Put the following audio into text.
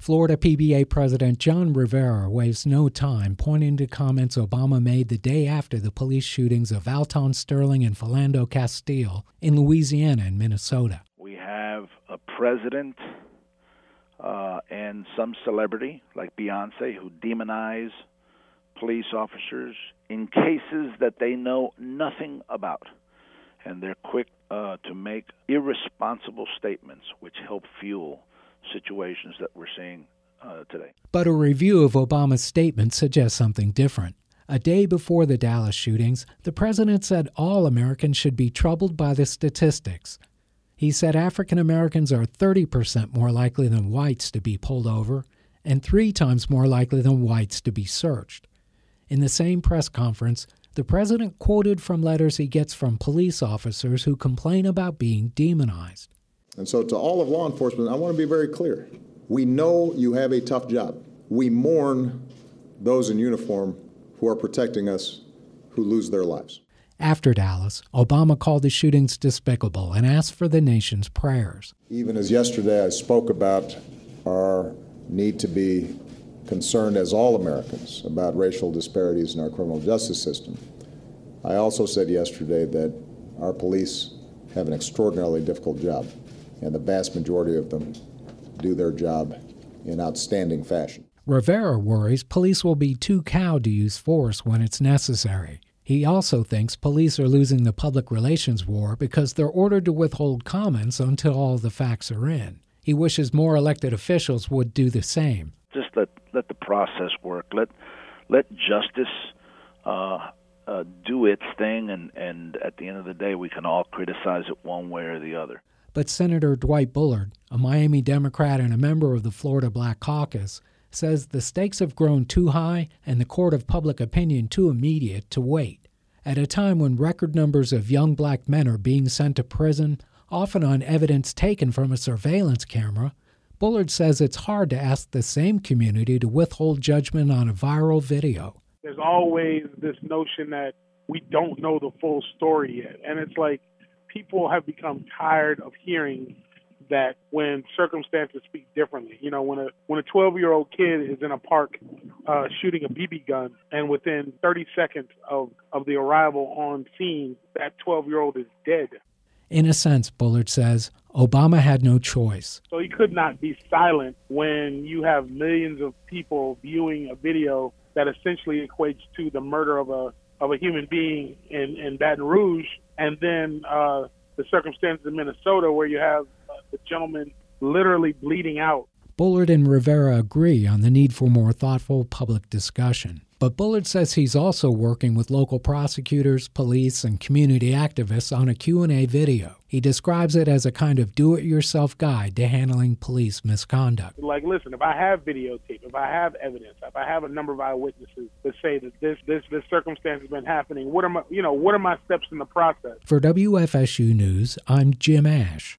Florida PBA President John Rivera wastes no time pointing to comments Obama made the day after the police shootings of Alton Sterling and Philando Castile in Louisiana and Minnesota. We have a president and some celebrity like Beyonce who demonize police officers in cases that they know nothing about. And they're quick to make irresponsible statements which help fuel situations that we're seeing today. But a review of Obama's statement suggests something different. A day before the Dallas shootings, the president said all Americans should be troubled by the statistics. He said African Americans are 30% more likely than whites to be pulled over and 3 times more likely than whites to be searched. In the same press conference, the president quoted from letters he gets from police officers who complain about being demonized. And so to all of law enforcement, I want to be very clear. We know you have a tough job. We mourn those in uniform who are protecting us, who lose their lives. After Dallas, Obama called the shootings despicable and asked for the nation's prayers. Even as yesterday I spoke about our need to be concerned as all Americans about racial disparities in our criminal justice system, I also said yesterday that our police have an extraordinarily difficult job, and the vast majority of them do their job in outstanding fashion. Rivera worries police will be too cowed to use force when it's necessary. He also thinks police are losing the public relations war because they're ordered to withhold comments until all the facts are in. He wishes more elected officials would do the same. Just let the process work. Let justice do its thing, and at the end of the day, we can all criticize it one way or the other. But Senator Dwight Bullard, a Miami Democrat and a member of the Florida Black Caucus, says the stakes have grown too high and the court of public opinion too immediate to wait. At a time when record numbers of young black men are being sent to prison, often on evidence taken from a surveillance camera, Bullard says it's hard to ask the same community to withhold judgment on a viral video. There's always this notion that we don't know the full story yet. And it's like people have become tired of hearing that when circumstances speak differently. You know, when a 12-year-old kid is in a park shooting a BB gun, and within 30 seconds of the arrival on scene, that 12-year-old is dead. In a sense, Bullard says, Obama had no choice. So he could not be silent when you have millions of people viewing a video that essentially equates to the murder of a human being in Baton Rouge, and then the circumstances in Minnesota where you have the gentleman literally bleeding out. Bullard and Rivera agree on the need for more thoughtful public discussion. But Bullard says he's also working with local prosecutors, police, and community activists on a Q&A video. He describes it as a kind of do-it-yourself guide to handling police misconduct. Like, listen, if I have videotape, if I have evidence, if I have a number of eyewitnesses that say that this circumstance has been happening, what are my steps in the process? For WFSU News, I'm Jim Ash.